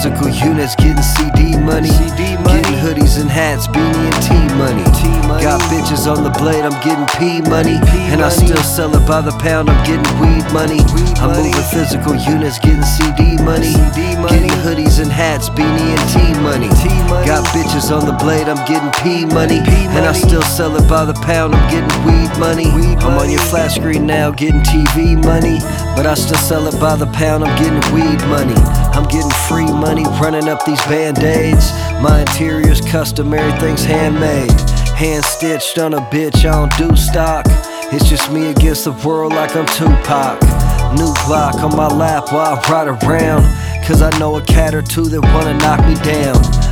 physical units, getting CD money. Getting hoodies and hats, beanie and T money. Got bitches on the blade, I'm getting P money. And I still sell it by the pound, I'm getting weed money. I'm moving physical units, getting CD money. Getting hoodies and hats, beanie and T money. Got bitches on the blade, I'm getting P money. And I still sell it by the pound, I'm getting weed money. I'm on your flat screen now, getting TV money. But I still sell it by the pound, I'm getting weed money. I'm getting free money, running up these band-aids. My interior's custom, everything's handmade. Hand stitched on a bitch, I don't do stock. It's just me against the world like I'm Tupac. New Glock on my lap while I ride around, cause I know a cat or two that wanna knock me down.